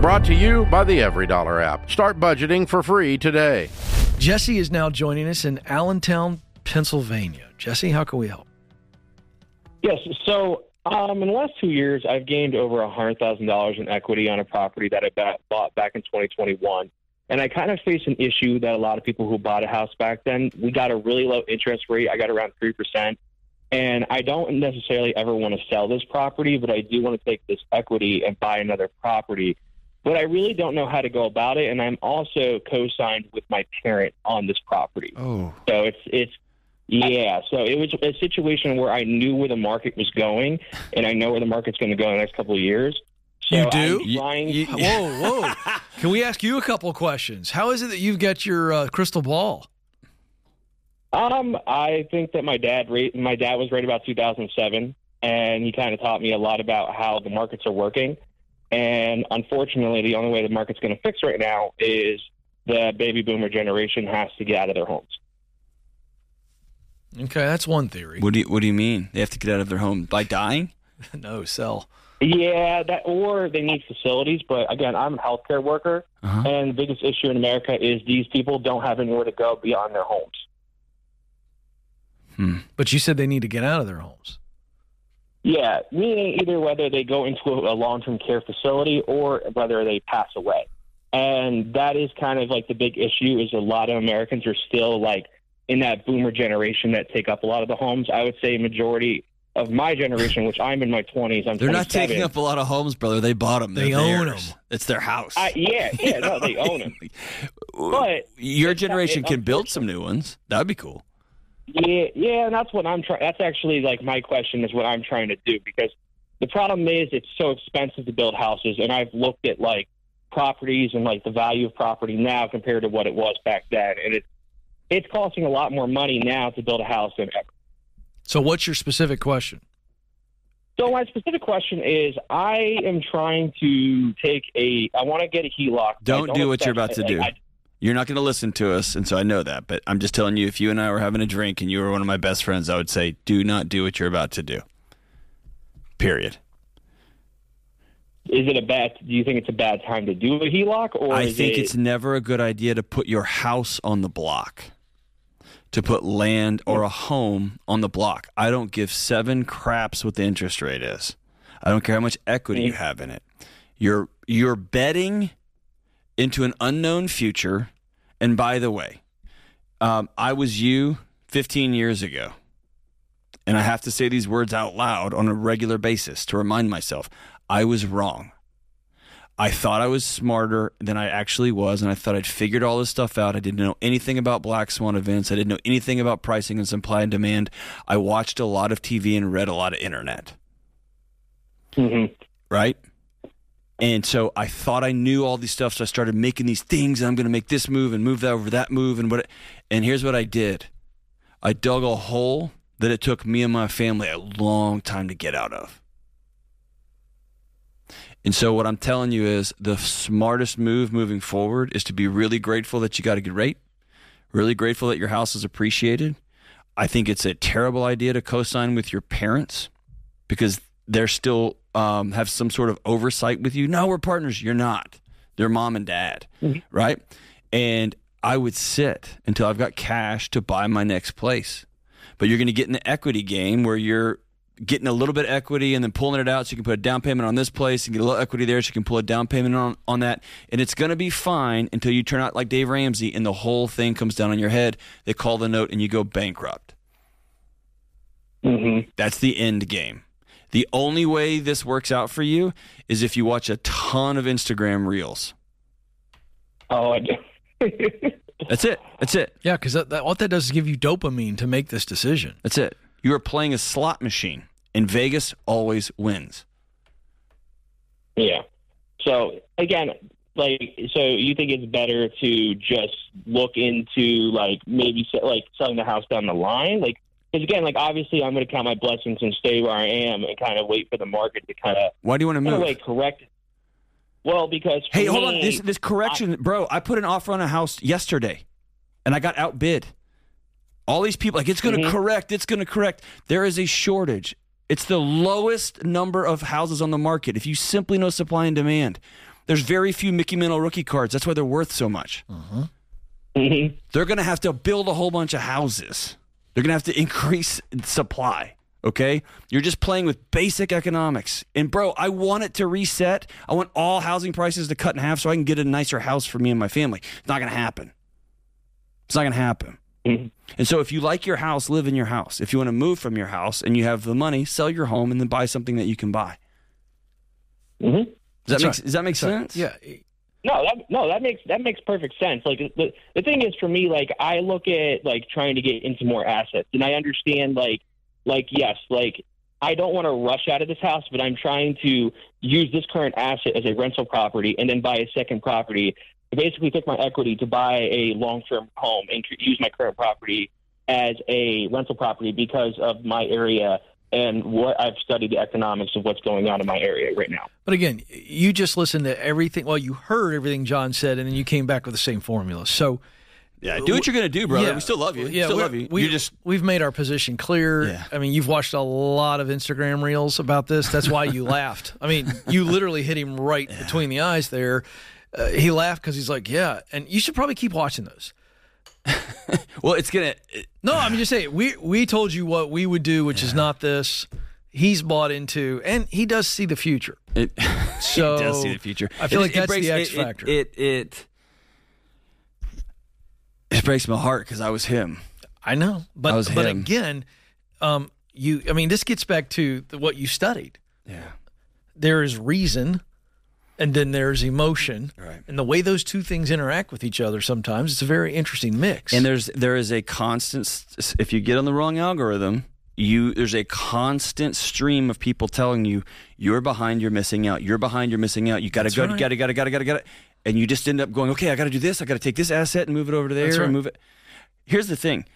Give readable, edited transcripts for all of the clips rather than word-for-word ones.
Brought to you by the EveryDollar app. Start budgeting for free today. Jesse is now joining us in Allentown, Pennsylvania. Jesse, how can we help? Yes. So in the last 2 years, I've gained over $100,000 in equity on a property that I bought back in 2021. And I kind of face an issue that a lot of people who bought a house back then, we got a really low interest rate. I got around 3%. And I don't necessarily ever want to sell this property, but I do want to take this equity and buy another property. But I really don't know how to go about it. And I'm also co-signed with my parent on this property. Oh. So yeah. So it was a situation where I knew where the market was going, and I know where the market's going to go in the next couple of years. So You do? Whoa. Can we ask you a couple of questions? How is it that you've got your crystal ball? I think that my dad was right about 2007, and he kind of taught me a lot about how the markets are working. And unfortunately, the only way the market's going to fix right now is the baby boomer generation has to get out of their homes. Okay, that's one theory. What do you mean? They have to get out of their home by dying? No, sell. Yeah, or they need facilities. But again, I'm a healthcare worker, and the biggest issue in America is these people don't have anywhere to go beyond their homes. But you said they need to get out of their homes. Yeah, meaning either whether they go into a long-term care facility or whether they pass away. And that is kind of like the big issue is a lot of Americans are still like in that boomer generation that take up a lot of the homes. I would say majority of my generation, which I'm in my 20s, They're not taking up a lot of homes, brother. They bought them. They own them. It's their house. No, they own them. But your generation can build some new ones. That would be cool. Yeah, and that's what I'm trying. That's actually like my question is what I'm trying to do, because the problem is it's so expensive to build houses, and I've looked at like properties and like the value of property now compared to what it was back then, and it's costing a lot more money now to build a house than ever. So what's your specific question? So my specific question is I am trying to I want to get a HELOC. Don't do what you're about to do. You're not going to listen to us, and so I know that. But I'm just telling you, if you and I were having a drink and you were one of my best friends, I would say, do not do what you're about to do. Period. Do you think it's a bad time to do a HELOC? Or I think it's never a good idea to put your house on the block, to put land or a home on the block. I don't give 7 craps what the interest rate is. I don't care how much equity you have in it. You're betting into an unknown future. And by the way, I was you 15 years ago, and I have to say these words out loud on a regular basis to remind myself, I was wrong. I thought I was smarter than I actually was, and I thought I'd figured all this stuff out. I didn't know anything about black swan events. I didn't know anything about pricing and supply and demand. I watched a lot of TV and read a lot of internet. Mm-hmm. Right? And so I thought I knew all these stuff, so I started making these things, and I'm going to make this move and move that over that move. And here's what I did. I dug a hole that it took me and my family a long time to get out of. And so what I'm telling you is the smartest move moving forward is to be really grateful that you got a good rate, really grateful that your house is appreciated. I think it's a terrible idea to co-sign with your parents because they're still have some sort of oversight with you. No, we're partners. You're not. They're mom and dad, right? And I would sit until I've got cash to buy my next place. But you're going to get in the equity game where you're getting a little bit of equity and then pulling it out so you can put a down payment on this place and get a little equity there so you can pull a down payment on that. And it's going to be fine until you turn out like Dave Ramsey and the whole thing comes down on your head. They call the note and you go bankrupt. Mm-hmm. That's the end game. The only way this works out for you is if you watch a ton of Instagram reels. Oh, I do. That's it. Yeah, because what that does is give you dopamine to make this decision. That's it. You are playing a slot machine, and Vegas always wins. Yeah. So, again, so you think it's better to just look into, maybe, selling the house down the line? Because, again, obviously I'm going to count my blessings and stay where I am and kind of wait for the market to kind of... Why do you want to move? Correct. Well, because... Hey, hold on. This correction, bro, I put an offer on a house yesterday, and I got outbid. All these people, it's going to correct, it's going to correct. There is a shortage. It's the lowest number of houses on the market. If you simply know supply and demand, There's very few Mickey Mantle rookie cards. That's why they're worth so much. Mhm. They're going to have to build a whole bunch of houses. They're going to have to increase supply. Okay? You're just playing with basic economics. And, bro, I want it to reset. I want all housing prices to cut in half so I can get a nicer house for me and my family. It's not going to happen. It's not going to happen. Mhm. And so if you like your house, live in your house. If you want to move from your house and you have the money, sell your home and then buy something that you can buy. Mhm. Does That's that make sense? Yeah. That makes perfect sense. Like the thing is for me, like I look at like trying to get into more assets, and I understand like yes, like I don't want to rush out of this house, but I'm trying to use this current asset as a rental property and then buy a second property to basically take my equity to buy a long-term home and use my current property as a rental property because of my area and what I've studied the economics of what's going on in my area right now. But again, you just listened to everything. Well, you heard everything John said, and then you came back with the same formula. So, Yeah, do what you're going to do, brother. Yeah. We still love you. Yeah, still love you. We've made our position clear. Yeah. I mean, you've watched a lot of Instagram reels about this. That's why you laughed. I mean, you literally hit him right between the eyes there. He laughed because he's like, yeah. And you should probably keep watching those. Well, it's going to... No, I mean, just say we told you what we would do, which is not this. He's bought into, and he does see the future. So he does see the future. I feel like that's the X factor. It breaks my heart because I was him. I know, but I was him. again, I mean, this gets back to what you studied. Yeah. There is reason, and then there's emotion, Right. and the way those two things interact with each other sometimes, it's a very interesting mix. And there is a constant, if you get on the wrong algorithm, there's a constant stream of people telling you, you're behind, you're missing out. You're behind, you're missing out. You got to go, right. you got to. And you just end up going, okay, I got to do this. I got to take this asset and move it over to there That's right. and move it. Here's the thing.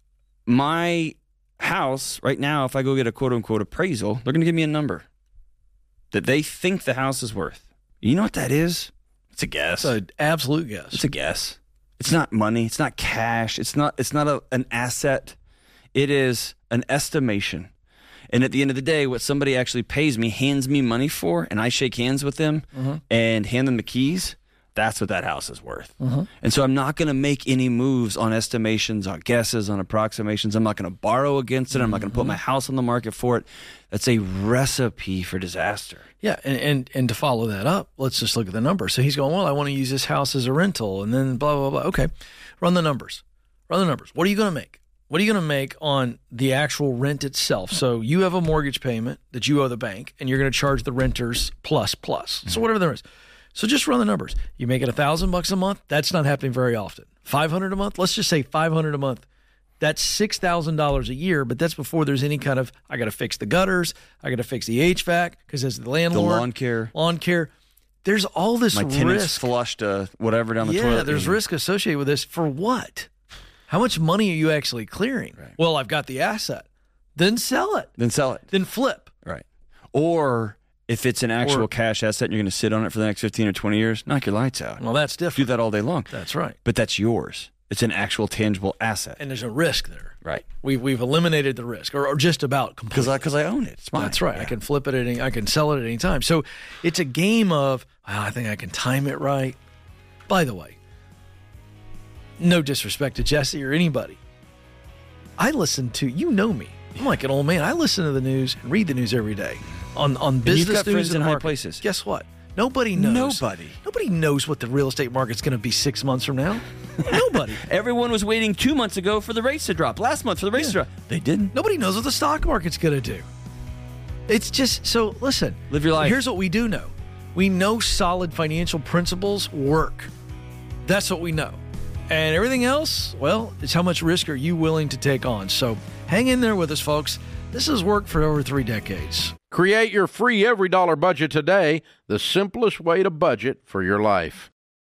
My house right now, if I go get a quote unquote appraisal, they're going to give me a number that they think the house is worth. You know what that is? It's a guess. it's an absolute guess. It's a guess. It's not money. It's not cash. It's not an asset. It is an estimation. And at the end of the day, what somebody actually pays me, hands me money for, and I shake hands with them and hand them the keys, that's what that house is worth. And so I'm not going to make any moves on estimations, on guesses, on approximations. I'm not going to borrow against it. I'm not going to put my house on the market for it. That's a recipe for disaster. Yeah, and to follow that up, let's just look at the numbers. So he's going, well, I want to use this house as a rental, and then blah, blah, blah. Okay, run the numbers. What are you going to make? What are you going to make on the actual rent itself? So you have a mortgage payment that you owe the bank, and you're going to charge the renters plus. So whatever there is. So just run the numbers. You make it $1,000 a month. That's not happening very often. $500 a month. Let's just say $500 a month. That's $6,000 a year, but that's before there's any kind of, I got to fix the gutters. I got to fix the HVAC because as the landlord. The lawn care. There's all this risk. My tenants flushed whatever down the toilet. Yeah, there's risk associated with this. For what? How much money are you actually clearing? Right. Well, I've got the asset. Then sell it. Then flip. Right. Or if it's an actual cash asset and you're going to sit on it for the next 15 or 20 years, knock your lights out. Well, that's Do different. that all day long. That's right. But that's yours. It's an actual tangible asset. And there's a risk there. Right. We've eliminated the risk, or just about completely. Because I own it. It's mine. That's right. Yeah. I can flip it I can sell it at any time. So it's a game of, I think I can time it right. By the way, no disrespect to Jesse or anybody. I listen to, you know me. I'm like an old man. I listen to the news and read the news every day on business you've got news friends and in high market. places. Guess what? Nobody knows. Nobody knows what the real estate market's going to be 6 months from now. Nobody. Everyone was waiting 2 months ago for the rates to drop. Last month for the rates to drop. They didn't. Nobody knows what the stock market's going to do. It's just, so listen. Live your life. Here's what we do know. We know solid financial principles work. That's what we know. And everything else, well, it's how much risk are you willing to take on. So hang in there with us, folks. This has worked for over 3 decades. Create your free EveryDollar budget today, the simplest way to budget for your life.